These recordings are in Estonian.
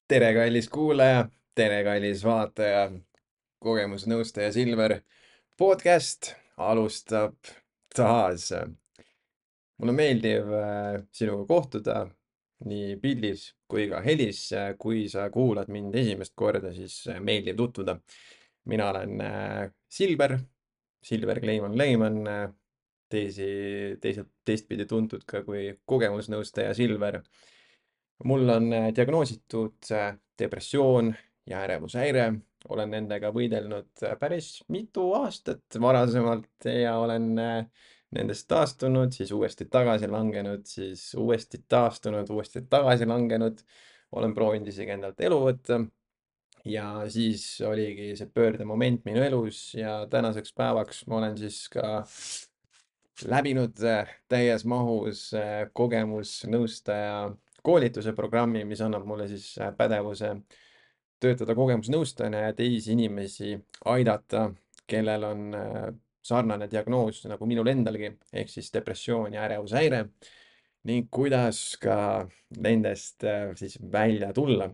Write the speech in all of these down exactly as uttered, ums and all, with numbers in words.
tere, kallis kuulaja, tere, kallis vaataja. kogemusnõustaja Silver podcast alustab taas. mul on meeldiv äh, sinuga kohtuda nii pildis kui ka helis. kui sa kuulad mind esimest korda, siis äh, meeldiv tutvuda. mina olen äh, Silver, Silver Kleiman Leiman, äh, teisi, teiselt, teistpidi tuntud ka kui kogemusnõustaja Silver. mul on äh, diagnoositud äh, depressioon ja ärevushäire. olen nendega võidelnud äh, päris mitu aastat varasemalt ja olen äh, nendest taastunud, siis uuesti tagasi langenud, siis uuesti taastunud, uuesti tagasi langenud. olen proovinud isegi endalt elu võtta. ja siis oligi see pöördemoment minu elus ja tänaseks päevaks ma olen siis ka läbinud äh, täies mahus äh, kogemusnõustaja koolituse programmi, mis annab mulle siis äh, pädevuse töötada kogemusnõustajana ja teisi inimesi aidata, kellel on äh, sarnane diagnoos nagu minul endalgi, ehk siis depressioon ja ärevushäire ning kuidas ka nendest äh, siis välja tulla.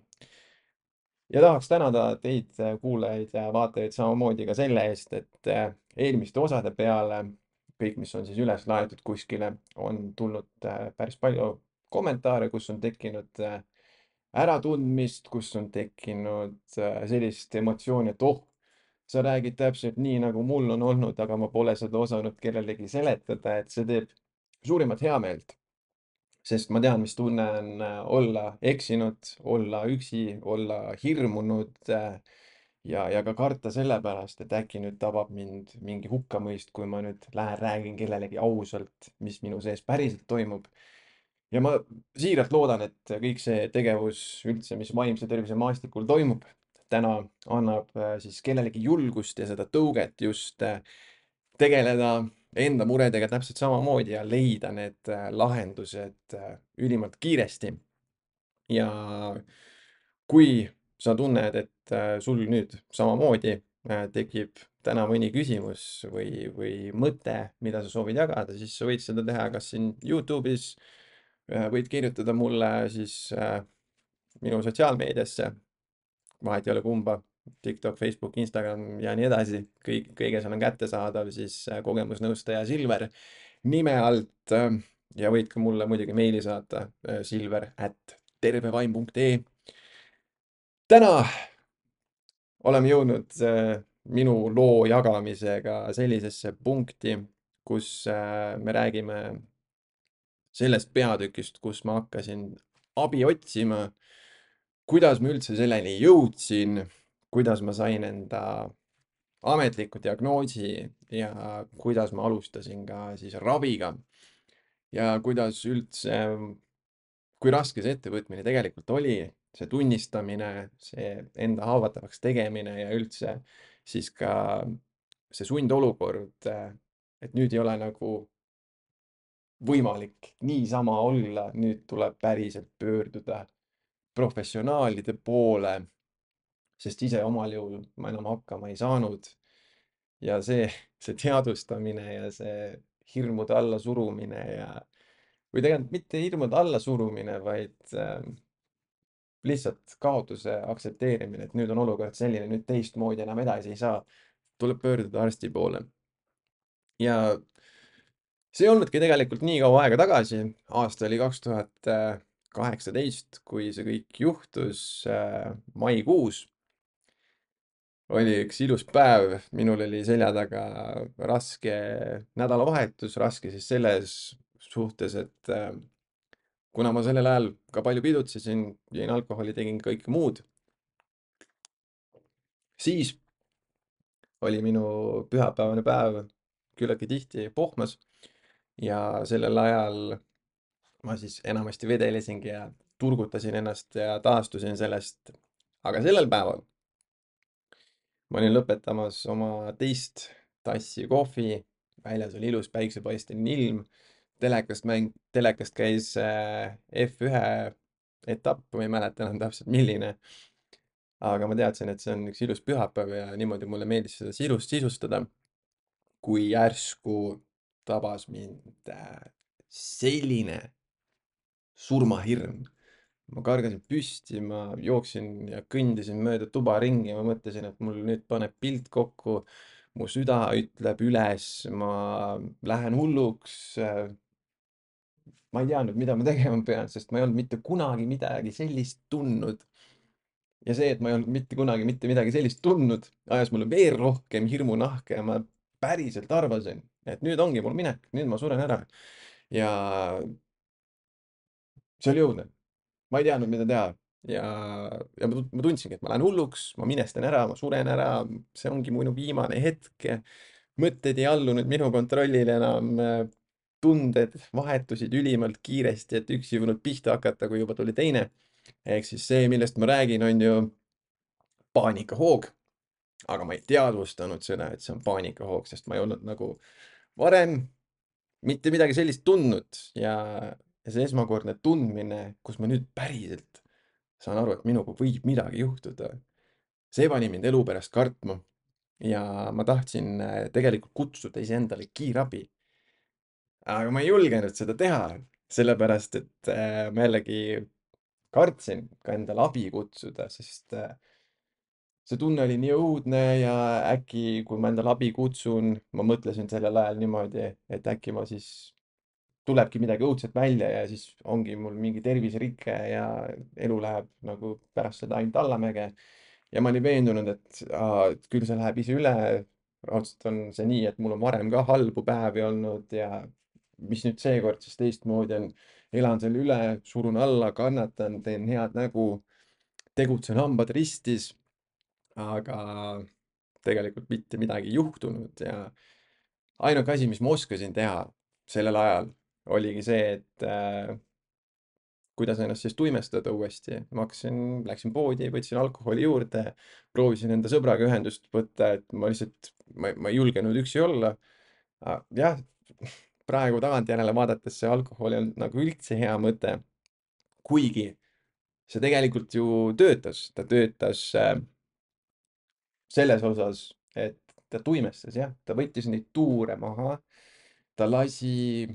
ja tahaks tänada teid, äh, kuulajaid ja vaatajaid samamoodi ka selle eest, et äh, eelmiste osade peale, kõik, mis on siis üles laetud kuskile, on tulnud äh, päris palju kommentaare, kus on tekkinud äh, äratundmist, kus on tekkinud äh, sellist emotsiooni, et oh, sa räägid täpselt nii, nagu mul on olnud, aga ma pole seda osanud kellelegi seletada, et see teeb suurimat heameelt. Sest ma tean, mis tunne on äh, olla eksinud, olla üksi, olla hirmunud äh, ja, ja ka karta selle pärast, et äkki nüüd tabab mind mingi hukkamõist, kui ma nüüd lähen räägin kellelegi ausalt, mis minu sees päriselt toimub. ja ma siiralt loodan, et kõik see tegevus üldse, mis vaimse tervise maastikul toimub, täna annab äh, siis kellelegi julgust ja seda tõuget just äh, tegeleda enda muredega täpselt samamoodi ja leida need äh, lahendused äh, ülimalt kiiresti. ja kui sa tunned, et äh, sul nüüd samamoodi äh, tekib täna mõni küsimus või, või mõte, mida sa soovid jagada, siis sa võid seda teha kas siin Youtube'is, äh, võid kirjutada mulle siis äh, minu sotsiaalmeediasse, vahet ei ole kumba, TikTok, Facebook, Instagram ja nii edasi, kõik, kõige seal on kättesaadav siis äh, kogemusnõustaja Silver nime alt äh, ja võid ka mulle muidugi meili saata äh, silver at tervevaim punkt ee. täna oleme jõudnud äh, minu loo jagamisega sellisesse punkti, kus äh, me räägime sellest peatükist, kus ma hakkasin abi otsima, kuidas ma üldse selleni jõudsin, kuidas ma sain enda ametliku diagnoosi ja kuidas ma alustasin ka siis raviga ja kuidas üldse, kui raske see ettevõtmine tegelikult oli, see tunnistamine, see enda haavatavaks tegemine ja üldse siis ka see sundolukord, et nüüd ei ole nagu võimalik niisama olla, nüüd tuleb päriselt pöörduda professionaalide poole, sest ise omal jõul ma enam hakkama ei saanud. ja see, see teadvustamine ja see hirmude allasurumine ja, või tegelikult mitte hirmude allasurumine, vaid äh, lihtsalt kaotuse aktsepteerimine, et nüüd on olukord selline, nüüd teistmoodi enam edasi ei saa, tuleb pöörduda arsti poole. ja see ei olnudki tegelikult nii kaua aega tagasi, aasta oli kaks tuhat kaheksateist, kui see kõik juhtus äh, maikuus. oli üks ilus päev, minul oli selja taga raske nädalavahetus, raske siis selles suhtes, et äh, kuna ma sellel ajal ka palju pidutsesin, jõin alkoholi, tegin kõike muud, siis oli minu pühapäevane päev küllaltki tihti pohmas ja sellel ajal ma siis enamasti vedelesingi ja turgutasin ennast ja taastusin sellest. aga sellel päeval ma olin lõpetamas oma teist tassi kohvi, väljas oli ilus päiksepaisteline ilm, telekast mäng, telekast käis äh, F ühe etapp, ma ei mäleta enam täpselt, milline. aga ma teadsin, et see on üks ilus pühapäev ja niimoodi mulle meeldis seda silust sisustada, kui järsku tabas mind äh, selline surmahirm. ma kargasin püsti, ma jooksin ja kõndisin mööda tuba ringi, ma mõtlesin, et mul nüüd paneb pilt kokku, mu süda ütleb üles, ma lähen hulluks. Ma ei teadnud, mida ma tegema pean, sest ma ei olnud mitte kunagi midagi sellist tundnud. Ja see, et ma ei olnud mitte kunagi mitte midagi sellist tundnud, ajas mulle veel rohkem hirmunahke ja ma päriselt arvasin, et nüüd ongi mul minek, nüüd ma suren ära. Ja see oli õudne. Ma ei teadnud, mida teha. Ja, ja ma tund- ma tundsingi, et ma lähen hulluks, ma minestan ära, ma suren ära, see ongi minu viimane hetk. Mõtted ei allunud minu kontrollile enam. Tunded vahetusid ülimalt kiiresti, et üks ei võinud pihta hakata, kui juba tuli teine. Ehk siis see, millest ma räägin, on ju paanikahoog. Aga ma ei teadvustanud seda, et see on paanikahoog, sest ma ei olnud nagu varem mitte midagi sellist tundnud ja, ja see esmakordne tundmine, kus ma nüüd päriselt saan aru, et minuga võib midagi juhtuda. See pani mind elu pärast kartma ja ma tahtsin äh, tegelikult kutsuda iseendale kiirabi. Aga ma ei julgenud seda teha, sellepärast et äh, ma jällegi kartsin ka endale abi kutsuda, sest äh, see tunne oli nii õudne ja äkki, kui ma endale abi kutsun, ma mõtlesin sellel ajal niimoodi, et äkki ma siis tulebki midagi õudset välja ja siis ongi mul mingi terviserike ja elu läheb nagu pärast seda ainult allamäge. Ja ma olin veendunud, et, aa, et küll see läheb ise üle. Raudselt on see nii, et mul on varem ka halbu päevi olnud ja mis nüüd seekord siis teistmoodi on. Elan selle üle, surun alla, kannatan, teen head nägu, tegutsen hambad ristis, aga tegelikult mitte midagi ei juhtunud ja ainuke asi, mis ma oskasin teha sellel ajal, oligi see, et äh, kuidas ennast siis tuimestada uuesti. Ma hakkasin, läksin poodi, võtsin alkoholi juurde, proovisin enda sõbraga ühendust võtta, et ma lihtsalt, ma, ma ei julgenud üksi olla. Ah, jah, praegu tagantjärele vaadates see alkohol ei olnud nagu üldse hea mõte. Kuigi see tegelikult ju töötas, ta töötas äh, selles osas, et ta tuimestas, jah, ta võttis neid tuure maha, ta lasi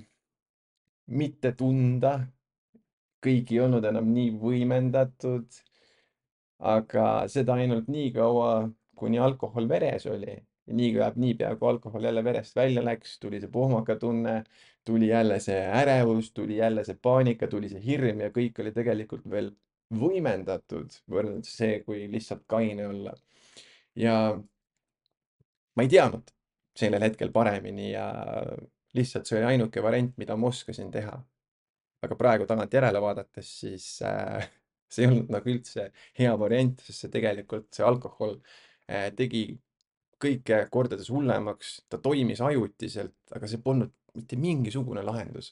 mitte tunda, kõik ei olnud enam nii võimendatud, aga seda ainult nii kaua, kuni alkohol veres oli. Ja niipea, niipea kui alkohol jälle verest välja läks, tuli see pohmakatunne, tuli jälle see ärevus, tuli jälle see paanika, tuli see hirm ja kõik oli tegelikult veel võimendatud võrreldes see, kui lihtsalt kaine olla. Ja ma ei teadnud sellel hetkel paremini ja lihtsalt see oli ainuke variant, mida ma oskasin teha. Aga praegu tagantjärele vaadates, siis äh, see ei olnud nagu üldse hea variant, sest see tegelikult, see alkohol äh, tegi kõike kordades hullemaks, ta toimis ajutiselt, aga see polnud mitte mingisugune lahendus.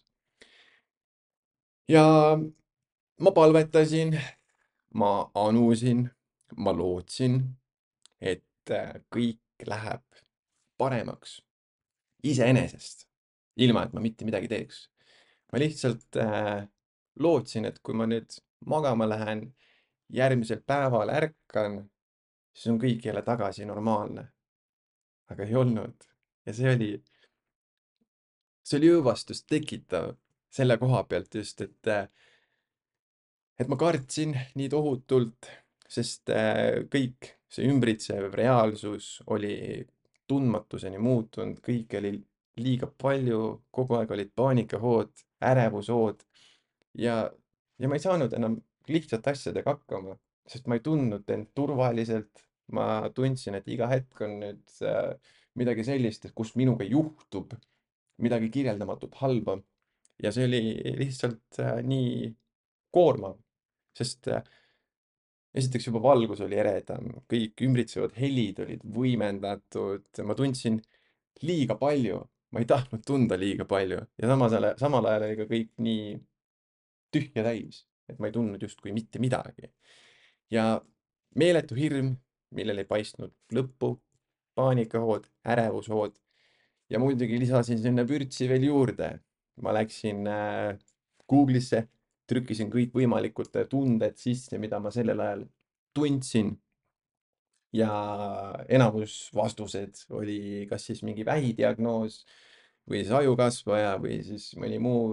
Ja ma palvetasin, ma anusin, ma lootsin, et äh, kõik läheb paremaks iseenesest, ilma et ma mitte midagi teeks. Ma lihtsalt äh, lootsin, et kui ma nüüd magama lähen, järgmisel päeval ärkan, siis on kõik jälle tagasi normaalne. Aga ei olnud. Ja see oli, see oli õõvastust tekitav selle koha pealt just, et, äh, et ma kartsin nii tohutult, sest äh, kõik see ümbritsev reaalsus oli tundmatuseni muutunud, kõike oli liiga palju, kogu aeg olid paanikahood, ärevushood ja, ja ma ei saanud enam lihtsate asjadega hakkama, sest ma ei tundnud end turvaliselt. ma tundsin, et iga hetk on nüüd äh, midagi sellist, et kus minuga juhtub midagi kirjeldamatult halba. ja see oli lihtsalt äh, nii koormav, sest äh, esiteks juba valgus oli eredam, kõik ümbritsevad helid olid võimendatud, ma tundsin liiga palju, ma ei tahtnud tunda liiga palju ja samas ajal, samal ajal oli ka kõik nii tühja täis, et ma ei tundnud justkui mitte midagi. ja meeletu hirm, millel ei paistnud lõppu, paanikahood, ärevushood ja muidugi lisasin sinna vürtsi veel juurde. ma läksin äh, Google'isse, trükkisin kõikvõimalikud tunded sisse, mida ma sellel ajal tundsin ja enamus vastused oli kas siis mingi vähidiagnoos või siis ajukasvaja või siis mõni muu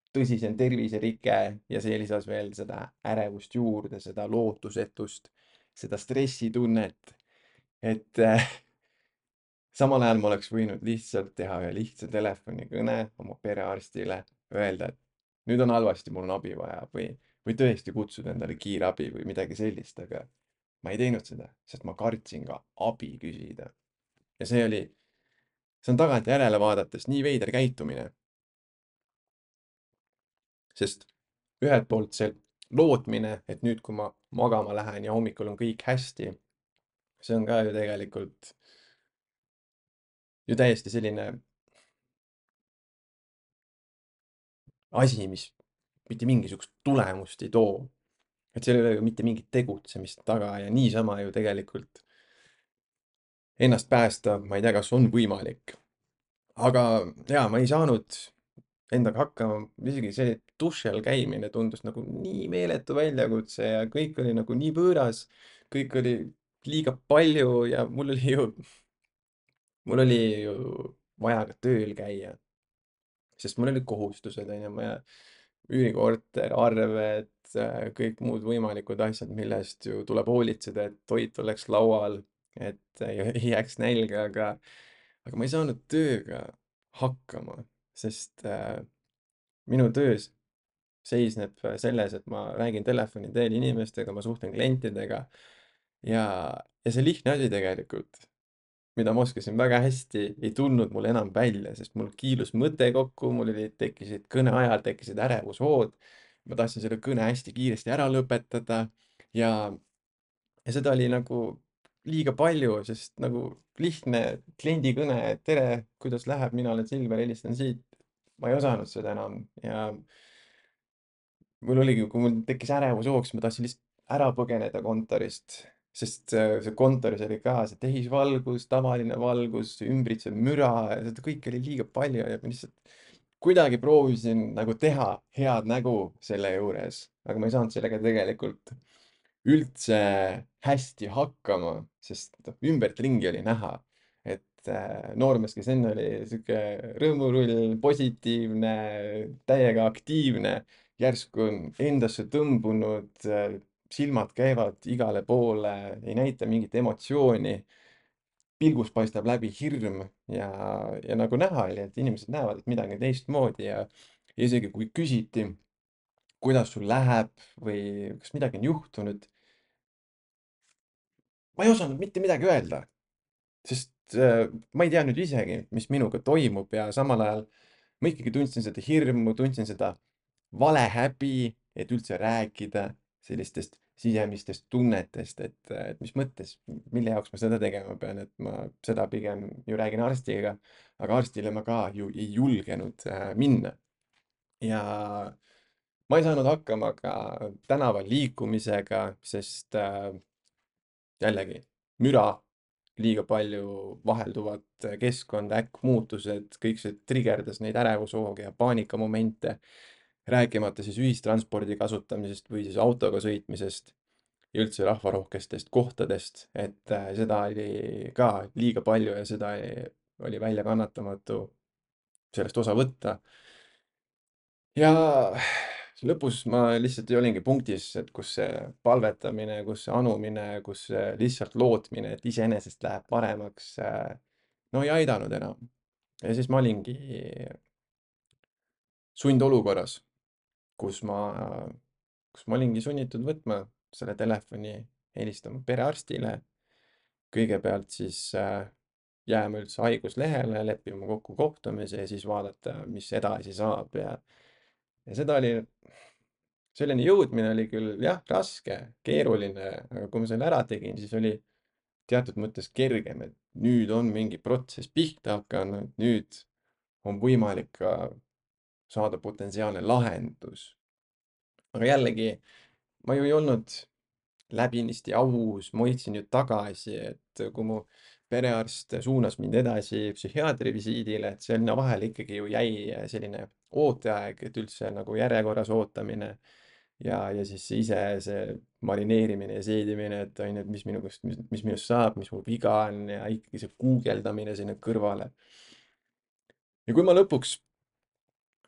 tõsisem terviserike ja see lisas veel seda ärevust juurde, seda lootusetust, seda stressitunnet, et äh, samal ajal ma oleks võinud lihtsalt teha ühe lihtsa telefonikõne oma perearstile, öelda, et nüüd on halvasti, mul on abi vaja või, või tõesti kutsuda endale kiirabi või midagi sellist, aga ma ei teinud seda, sest ma kartsin ka abi küsida. Ja see oli, see on tagantjärele vaadates nii veider käitumine, sest ühelt poolt see lootmine, et nüüd, kui ma magama lähen ja hommikul on kõik hästi, see on ka ju tegelikult ju täiesti selline asi, mis mitte mingisugust tulemust ei too. Et seal ei ole ju mitte mingit tegutsemist taga ja niisama ju tegelikult ennast päästa, ma ei tea, kas on võimalik. Aga jaa, ma ei saanud endaga hakkama, isegi see duši all käimine tundus nagu nii meeletu väljakutse ja kõik oli nagu nii võõras, kõik oli liiga palju ja mul oli ju, mul oli ju vaja ka tööl käia, sest mul olid kohustused, onju, ma üürikorter, arved, äh, kõik muud võimalikud asjad, millest ju tuleb hoolitseda, et toit oleks laual, et ei, ei jääks nälga, aga, aga ma ei saanud tööga hakkama, sest äh, minu töös seisneb selles, et ma räägin telefoni teel inimestega, ma suhtlen klientidega ja, ja see lihtne asi tegelikult, mida ma oskasin väga hästi, ei tulnud mul enam välja, sest mul kiilus mõte kokku, mul oli, tekkisid kõne ajal tekkisid ärevushood. ma tahtsin selle kõne hästi kiiresti ära lõpetada ja, ja seda oli nagu liiga palju, sest nagu lihtne kliendikõne, et tere, kuidas läheb, mina olen Silver, helistan siit. ma ei osanud seda enam ja mul oligi, kui mul tekkis ärevushoog, siis ma tahtsin lihtsalt ära põgeneda kontorist, sest äh, see kontoris oli ka see tehisvalgus, tavaline valgus, ümbritsev müra ja seda kõike oli liiga palju ja ma lihtsalt kuidagi proovisin nagu teha head nägu selle juures, aga ma ei saanud sellega tegelikult üldse hästi hakkama, sest noh, ümbertringi oli näha, et äh, noormees, kes enne oli sihuke rõõmurull, positiivne, täiega aktiivne, järsku on endasse tõmbunud, äh, silmad käivad igale poole, ei näita mingit emotsiooni, pilgust paistab läbi hirm ja, ja nagu näha oli, et inimesed näevad, et midagi on teistmoodi ja, ja isegi kui küsiti, kuidas sul läheb või kas midagi on juhtunud, ma ei osanud mitte midagi öelda, sest äh, ma ei teadnud isegi, mis minuga toimub ja samal ajal ma ikkagi tundsin seda hirmu, tundsin seda valehäbi, et üldse rääkida sellistest sisemistest tunnetest, et, et mis mõttes, mille jaoks ma seda tegema pean, et ma seda pigem ju räägin arstiga, aga arstile ma ka ju ei julgenud äh, minna. ja ma ei saanud hakkama ka tänaval liikumisega, sest äh, jällegi müra, liiga palju vahelduvat keskkonda, äkkmuutused, kõik see trigerdas neid ärevushooge ja paanikamomente, rääkimata siis ühistranspordi kasutamisest või siis autoga sõitmisest ja üldse rahvarohkestest kohtadest, et äh, seda oli ka liiga palju ja seda ei, oli väljakannatamatu sellest osa võtta. ja lõpus ma lihtsalt olingi punktis, et kus see palvetamine, kus see anumine, kus see lihtsalt lootmine, et iseenesest läheb paremaks, äh, no ei aidanud enam. ja siis ma olingi sundolukorras, kus ma, kus ma olingi sunnitud võtma selle telefoni, helistama perearstile, kõigepealt siis äh, jääma üldse haiguslehele, leppima kokku kohtumise ja siis vaadata, mis edasi saab ja, ja seda oli, selleni jõudmine oli küll jah, raske, keeruline, aga kui ma selle ära tegin, siis oli teatud mõttes kergem, et nüüd on mingi protsess pihta hakanud, nüüd on võimalik ka saada potentsiaalne lahendus. aga jällegi, ma ju ei olnud läbinisti aus, ma hoidsin ju tagasi, et kui mu perearst suunas mind edasi psühhiaatri visiidile, et sinna vahele ikkagi ju jäi selline ooteaeg, et üldse nagu järjekorras ootamine ja, ja siis ise see marineerimine ja seedimine, et on ju, et mis minust, mis, mis minust saab, mis mu viga on ja ikkagi see guugeldamine sinna kõrvale. ja kui ma lõpuks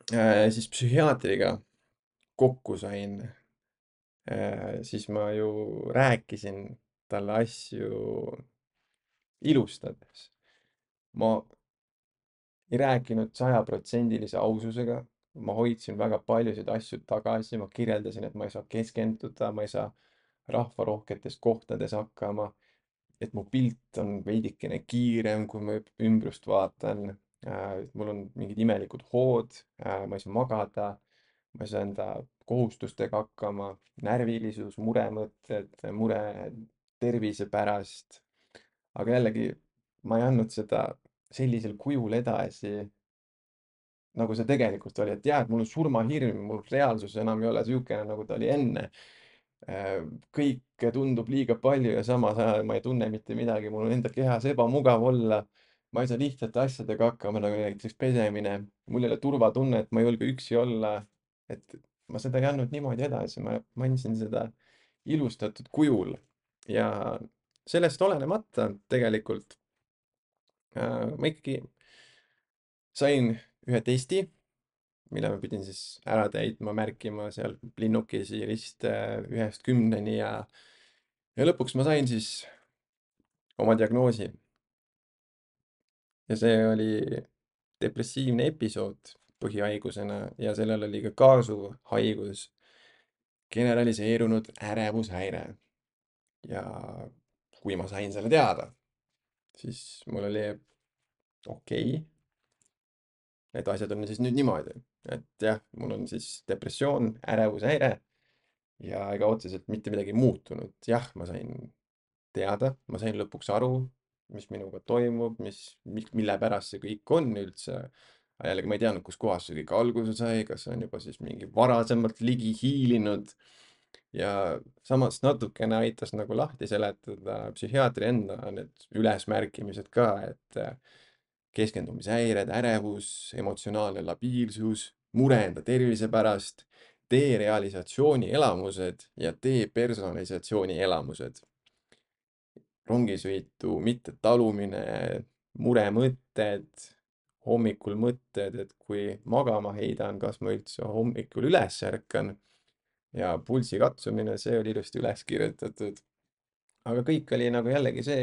äh, siis psühhiaatriga kokku sain, äh, siis ma ju rääkisin talle asju ilustades. Ma ei rääkinud sajaprotsendilise aususega, ma hoidsin väga paljusid asju tagasi, ma kirjeldasin, et ma ei saa keskenduda, ma ei saa rahvarohketes kohtades hakkama, et mu pilt on veidikene kiirem, kui ma ümbrust vaatan. Äh, mul on mingid imelikud hood, äh, ma ei saa magada, ma ei saa enda kohustustega hakkama, närvilisus, muremõtted, mure tervise pärast. aga jällegi, ma ei andnud seda sellisel kujul edasi, nagu see tegelikult oli, et jah, et mul on surmahirm, mul reaalsus enam ei ole niisugune, nagu ta oli enne. Äh, kõike tundub liiga palju ja samas ajal ma ei tunne mitte midagi, mul on enda kehas ebamugav olla. ma ei saa lihtsate asjadega hakkama, nagu näiteks pesemine. mul ei ole turvatunnet, ma ei julge üksi olla. et ma seda ei andnud niimoodi edasi, ma, ma andsin seda ilustatud kujul. ja sellest olenemata tegelikult äh, ma ikkagi sain ühe testi, mille ma pidin siis ära täitma, märkima seal linnukesi riste ühest kümneni ja, ja lõpuks ma sain siis oma diagnoosi. ja see oli depressiivne episood põhihaigusena ja sellel oli ka kaasuhaigus, generaliseerunud ärevushäire. ja kui ma sain selle teada, siis mul oli okei okay,, et asjad on siis nüüd niimoodi, et jah, mul on siis depressioon, ärevushäire ja ega otseselt mitte midagi ei muutunud. jah, ma sain teada, ma sain lõpuks aru, mis minuga toimub, mis, mille pärast see kõik on üldse. aga jällegi ma ei teadnud, kuskohast see kõik alguse sai, kas see on juba siis mingi varasemalt ligi hiilinud. ja samas natukene aitas nagu lahti seletada psühhiaatri enda need ülesmärkimised ka, et keskendumishäired, ärevus, emotsionaalne labiilsus, mure enda tervise pärast, derealisatsiooni elamused ja depersonalisatsiooni elamused. rongisõitu mittetalumine, muremõtted, hommikul mõtted, et kui magama heidan, kas ma üldse hommikul üles ärkan ja pulsi katsumine, see oli ilusti üles kirjutatud. aga kõik oli nagu jällegi see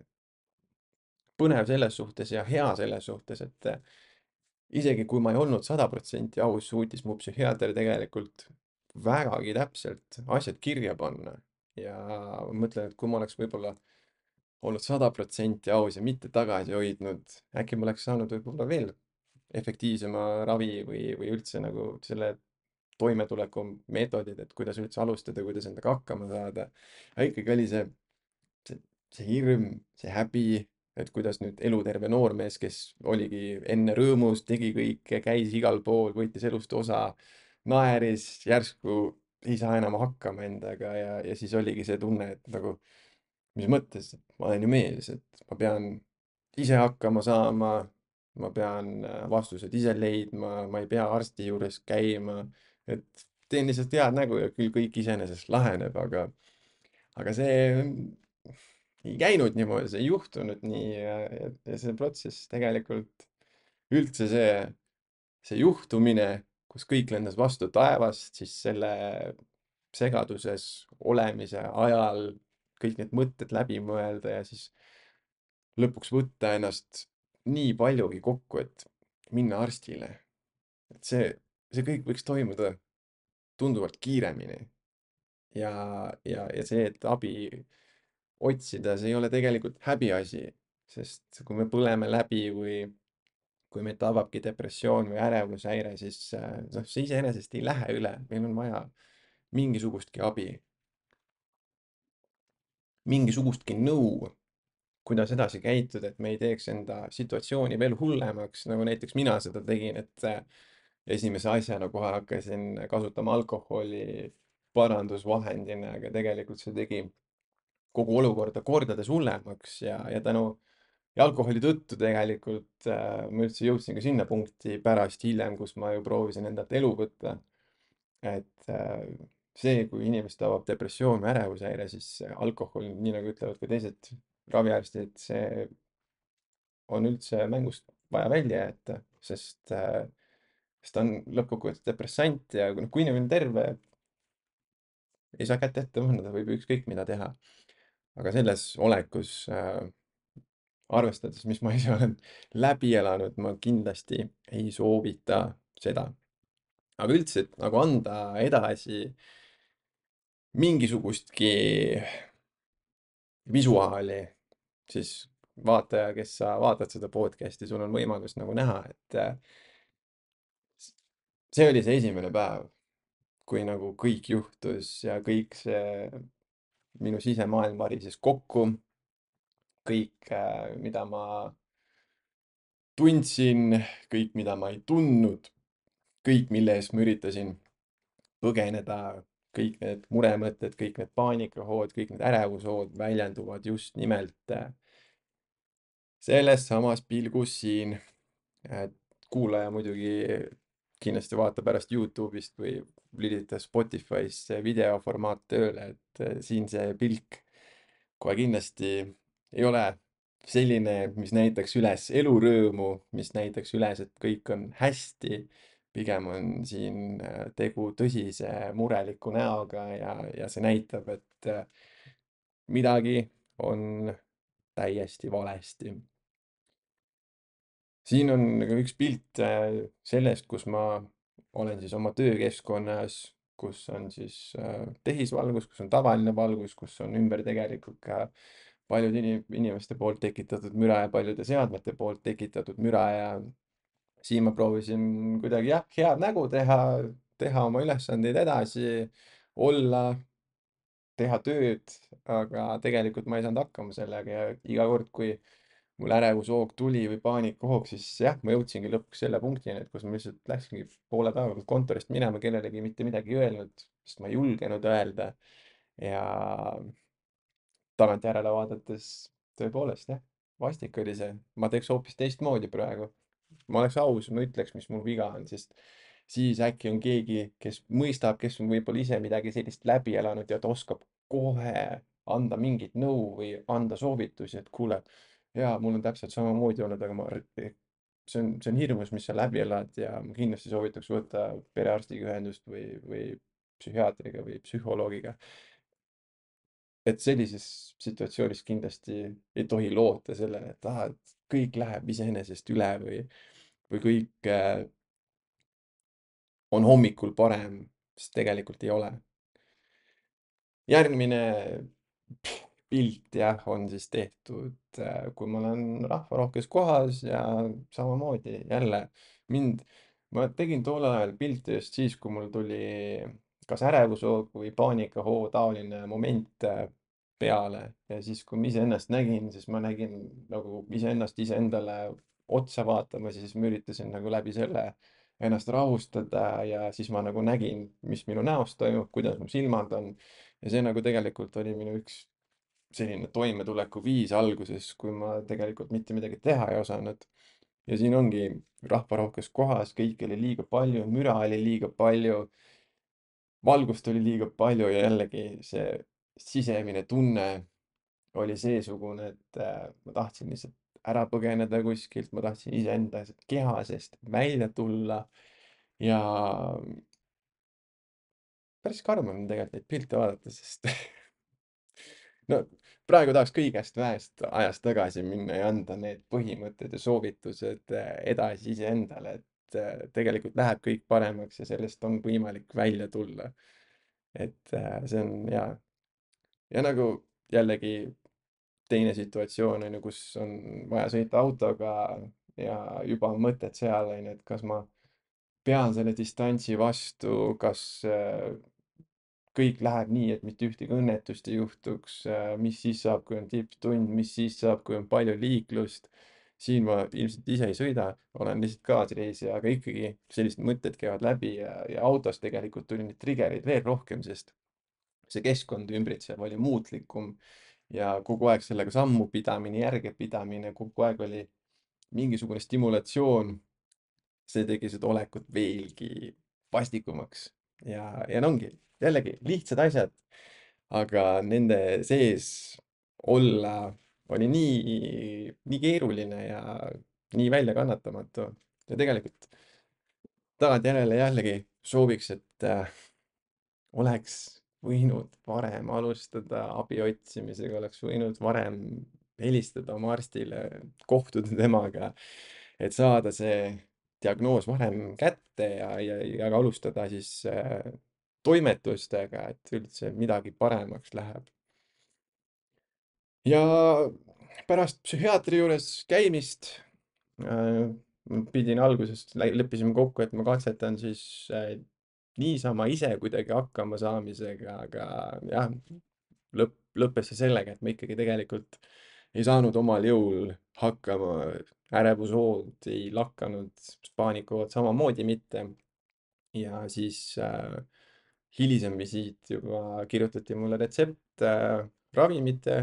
põnev selles suhtes ja hea selles suhtes, et isegi kui ma ei olnud sada protsenti aus, suutis mu psühhiaater tegelikult vägagi täpselt asjad kirja panna. ja ma mõtlen, et kui ma oleks võib-olla olnud sada protsenti aus ja mitte tagasi hoidnud, äkki ma oleks saanud võib-olla veel efektiivsema ravi või, või üldse nagu selle toimetuleku meetodid, et kuidas üldse alustada, kuidas endaga hakkama saada. aga ikkagi oli see, see, see hirm, see häbi, et kuidas nüüd eluterve noormees, kes oligi enne rõõmus, tegi kõike, käis igal pool, võttis elust osa, naeris, järsku ei saa enam hakkama endaga ja, ja siis oligi see tunne, et nagu mis mõttes, et ma olen ju mees, et ma pean ise hakkama saama, ma pean äh, vastused ise leidma, ma ei pea arsti juures käima, et teen lihtsalt head nägu ja küll kõik iseenesest laheneb, aga, aga see ei käinud niimoodi, see ei juhtunud nii ja, ja, ja see protsess tegelikult üldse see, see juhtumine, kus kõik lendas vastu taevast, siis selle segaduses olemise ajal kõik need mõtted läbi mõelda ja siis lõpuks võtta ennast nii paljugi kokku, et minna arstile. et see, see kõik võiks toimuda tunduvalt kiiremini. ja, ja, ja see, et abi otsida, see ei ole tegelikult häbiasi, sest kui me põleme läbi või kui meid tababki depressioon või ärevushäire, siis äh, noh, see iseenesest ei lähe üle, meil on vaja mingisugustki abi, mingisugustki nõu, kuidas edasi käituda, et me ei teeks enda situatsiooni veel hullemaks, nagu näiteks mina seda tegin, et äh, esimese asjana kohe hakkasin kasutama alkoholi parandusvahendina, aga tegelikult see tegi kogu olukorda kordades hullemaks ja, ja tänu ja alkoholi tõttu tegelikult äh, ma üldse jõudsin ka sinna punkti pärast hiljem, kus ma ju proovisin endalt elu võtta. et äh, see, kui inimest tabab depressioon või ärevushäire, siis alkohol, nii nagu ütlevad ka teised raviarstid, see on üldse mängust vaja välja jätta, sest äh, sest ta on lõppkokkuvõttes depressant ja kui, noh, kui inimene on terve, ei saa kätt ette panna, ta võib ükskõik mida teha. aga selles olekus äh, arvestades, mis ma ise olen läbi elanud, ma kindlasti ei soovita seda. aga üldse, et nagu anda edasi mingisugustki visuaali, siis vaataja, kes sa vaatad seda podcast'i, sul on võimalus nagu näha, et äh, see oli see esimene päev, kui nagu kõik juhtus ja kõik see minu sisemaailm varises kokku. kõik, äh, mida ma tundsin, kõik, mida ma ei tundnud, kõik, mille eest ma üritasin põgeneda, kõik need muremõtted, kõik need paanikahood, kõik need ärevushood väljenduvad just nimelt äh, selles samas pilgus siin. et kuulaja muidugi kindlasti vaatab pärast Youtube'ist või lülitab Spotify's videoformaat tööle, et äh, siin see pilk kohe kindlasti ei ole selline, mis näitaks üles elurõõmu, mis näitaks üles, et kõik on hästi. pigem on siin äh, tegu tõsise mureliku näoga ja, ja see näitab, et äh, midagi on täiesti valesti. siin on nagu üks pilt äh, sellest, kus ma olen siis oma töökeskkonnas, kus on siis äh, tehisvalgus, kus on tavaline valgus, kus on ümber tegelikult ka paljude inim- inimeste poolt tekitatud müra ja paljude seadmete poolt tekitatud müra ja siin ma proovisin kuidagi jah, head nägu teha, teha oma ülesandeid edasi, olla, teha tööd, aga tegelikult ma ei saanud hakkama sellega ja iga kord, kui mul ärevushoog tuli või paanikahoog, siis jah, ma jõudsingi lõpuks selle punktini, et kus ma lihtsalt läksingi poole päeva pealt kontorist minema, kellelegi mitte midagi ei öelnud, sest ma ei julgenud öelda. ja tagantjärele vaadates tõepoolest jah, vastik oli see. ma teeks hoopis teistmoodi praegu. ma oleks aus, ma ütleks, mis mul viga on, sest siis äkki on keegi, kes mõistab, kes on võib-olla ise midagi sellist läbi elanud ja ta oskab kohe anda mingit nõu või anda soovitusi, et kuule, jaa, mul on täpselt samamoodi olnud, aga ma, see on, see on hirmus, mis sa läbi elad ja ma kindlasti soovitaks võtta perearstiga ühendust või, või psühhiaatriga või psühholoogiga. et sellises situatsioonis kindlasti ei tohi loota sellele, et ah, et kõik läheb iseenesest üle või, või kõik äh, on hommikul parem, sest tegelikult ei ole. järgmine pilt jah, on siis tehtud, äh, kui ma olen rahvarohkes kohas ja samamoodi jälle mind, ma tegin tollel ajal pilte just siis, kui mul tuli kas ärevushoog või paanikahoo taoline moment äh, peale ja siis, kui ma iseennast nägin, siis ma nägin nagu iseennast iseendale otsa vaatamas ja siis ma üritasin nagu läbi selle ennast rahustada ja siis ma nagu nägin, mis minu näos toimub, kuidas mu silmad on ja see nagu tegelikult oli minu üks selline toimetulekuviis alguses, kui ma tegelikult mitte midagi teha ei osanud. ja siin ongi rahvarohkes kohas, kõike oli liiga palju, müra oli liiga palju, valgust oli liiga palju ja jällegi see sisemine tunne oli seesugune, et äh, ma tahtsin lihtsalt ära põgeneda kuskilt, ma tahtsin iseenda keha seest välja tulla ja päris karm on tegelikult neid pilte vaadata, sest no praegu tahaks kõigest vähest ajast tagasi minna ja anda need põhimõtted ja soovitused äh, edasi iseendale, et äh, tegelikult läheb kõik paremaks ja sellest on võimalik välja tulla. et äh, see on hea. ja nagu jällegi teine situatsioon on ju, kus on vaja sõita autoga ja juba on mõtted seal, on ju, et kas ma pean selle distantsi vastu, kas äh, kõik läheb nii, et mitte ühtegi õnnetust ei juhtuks, mis siis saab, kui on tipptund, mis siis saab, kui on palju liiklust. siin ma ilmselt ise ei sõida, olen lihtsalt kaasreisija, aga ikkagi sellised mõtted käivad läbi ja, ja autos tegelikult tuli neid trigger'eid veel rohkem, sest see keskkond ümbritsev oli muutlikum ja kogu aeg sellega sammu pidamine, järge pidamine, kogu aeg oli mingisugune stimulatsioon. see tegi seda olekut veelgi vastikumaks ja, ja no ongi jällegi lihtsad asjad, aga nende sees olla oli nii, nii keeruline ja nii väljakannatamatu ja tegelikult tagantjärele jällegi sooviks, et äh, oleks võinud varem alustada abi otsimisega, oleks võinud varem helistada oma arstile, kohtuda temaga, et saada see diagnoos varem kätte ja, ja, ja ka alustada siis äh, toimetustega, et üldse midagi paremaks läheb. Ja pärast psühhiaatri juures käimist äh, pidin alguses, lä- leppisime kokku, et ma katsetan siis äh, niisama ise kuidagi hakkama saamisega, aga jah, lõpp, lõppes see sellega, et ma ikkagi tegelikult ei saanud omal jõul hakkama, ärevushood ei lakanud, paanikahood samamoodi mitte. Ja siis äh, hilisem visiit juba kirjutati mulle retsept äh, ravimite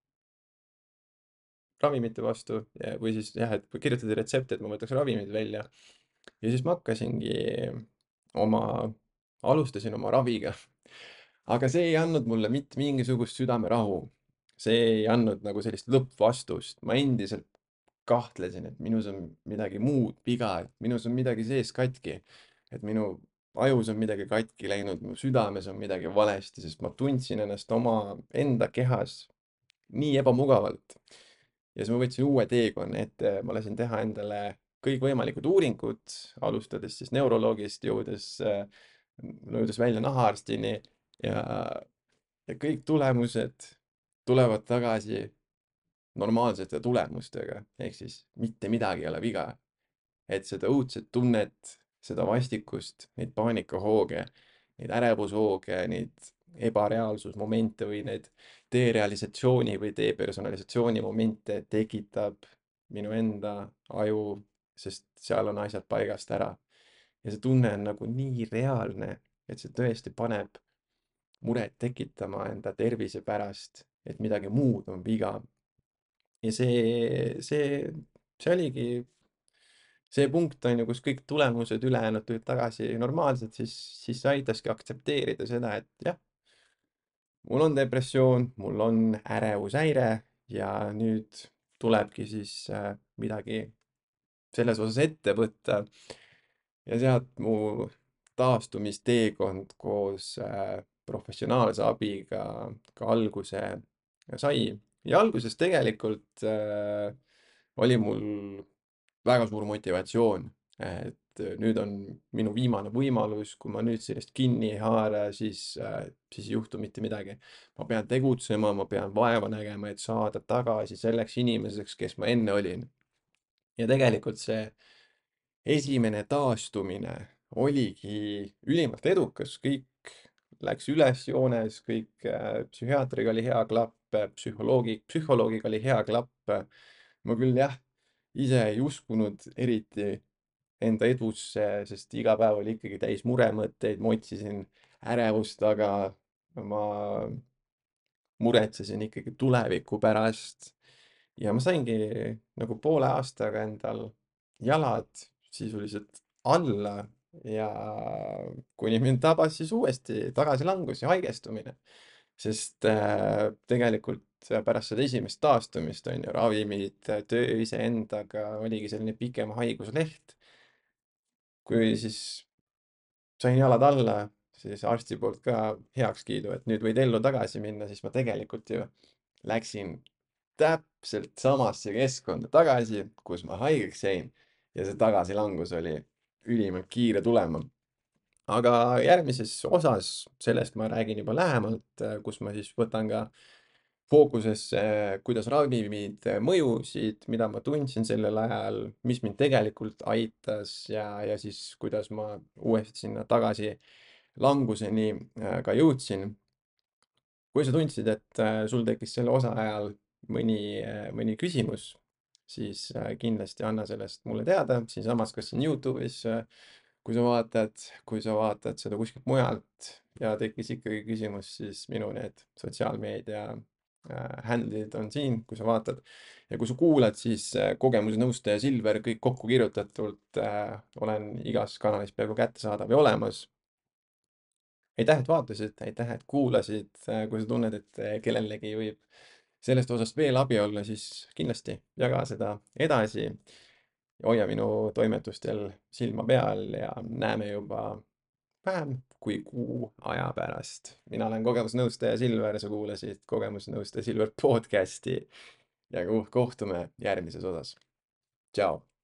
ravimite vastu ja, või siis jah, et kirjutati retsept, et ma võtaks ravimid välja. Ja siis ma hakkasingi oma, alustasin oma raviga. Aga see ei andnud mulle mitte mingisugust südamerahu. See ei andnud nagu sellist lõppvastust. Ma endiselt kahtlesin, et minus on midagi muud viga, et minus on midagi sees katki. Et minu ajus on midagi katki läinud, mu südames on midagi valesti, sest ma tundsin ennast oma enda kehas nii ebamugavalt. Ja siis ma võtsin uue teekonna ette, ma lasin teha endale kõikvõimalikud uuringud, alustades siis neuroloogist, jõudes, äh, jõudes välja nahaarstini ja, ja kõik tulemused tulevad tagasi normaalsete tulemustega, ehk siis mitte midagi ei ole viga. Et seda õudset tunnet, seda vastikust, neid paanikahooge, neid ärevushooge, neid ebareaalsusmomente või need derealisatsiooni või depersonalisatsiooni momente tekitab minu enda aju, sest seal on asjad paigast ära. Ja see tunne on nagu nii reaalne, et see tõesti paneb muret tekitama enda tervise pärast, et midagi muud on viga. Ja see, see, see oligi see punkt on ju, kus kõik tulemused ülejäänud tulid tagasi normaalsed, siis, siis see aitaski aktsepteerida seda, et jah, mul on depressioon, mul on ärevushäire ja nüüd tulebki siis äh, midagi selles osas ette võtta. Ja sealt mu taastumisteekond koos äh, professionaalse abiga ka alguse sai. Ja alguses tegelikult äh, oli mul väga suur motivatsioon, et nüüd on minu viimane võimalus, kui ma nüüd sellest kinni ei haara, siis, siis ei juhtu mitte midagi. Ma pean tegutsema, ma pean vaeva nägema, et saada tagasi selleks inimeseks, kes ma enne olin. Ja tegelikult see esimene taastumine oligi ülimalt edukas, kõik läks üles joones, kõik äh, psühhiaatriga oli hea klapp, psühholoogi, psühholoogiga oli hea klapp. ma küll jah, ise ei uskunud eriti enda edusse, sest iga päev oli ikkagi täis muremõtteid, ma otsisin ärevust taga, ma muretsesin ikkagi tuleviku pärast. Ja ma saingi nagu poole aastaga endal jalad sisuliselt alla ja kuni mind tabas siis uuesti tagasilangus ja haigestumine. Sest äh, tegelikult pärast seda esimest taastumist on ju ravimid, töö iseendaga oligi selline pikem haigusleht. Kui siis sain jalad alla, siis arsti poolt ka heakskiidu, et nüüd võid ellu tagasi minna, siis ma tegelikult ju läksin täpselt samasse keskkonda tagasi, kus ma haigeks jäin. Ja see tagasilangus oli ülimalt kiire tulema. Aga järgmises osas, sellest ma räägin juba lähemalt, kus ma siis võtan ka fookusesse, kuidas ravimid mõjusid, mida ma tundsin sellel ajal, mis mind tegelikult aitas ja, ja siis kuidas ma uuesti sinna tagasi languseni äh, ka jõudsin. Kui sa tundsid, et äh, sul tekkis selle osa ajal mõni, äh, mõni küsimus, siis äh, kindlasti anna sellest mulle teada, siinsamas, kas siin Youtube'is, äh, kui sa vaatad, kui sa vaatad seda kuskilt mujalt ja tekkis ikkagi küsimus, siis minu need sotsiaalmeedia äh, handle'id on siin, kui sa vaatad. Ja kui sa kuulad, siis äh, kogemusnõustaja Silver, kõik kokku kirjutatult äh, olen igas kanalis peaaegu kättesaadav ja olemas. aitäh, et vaatasid, aitäh, et kuulasid. Kui sa tunned, et kellelegi võib sellest osast veel abi olla, siis kindlasti jaga seda edasi. hoia minu toimetustel silma peal ja näeme juba vähem kui kuu aja pärast. Mina olen kogemusnõustaja Silver, sa kuulasid kogemusnõustaja Silver podcasti ja kohtume järgmises osas. Tšau!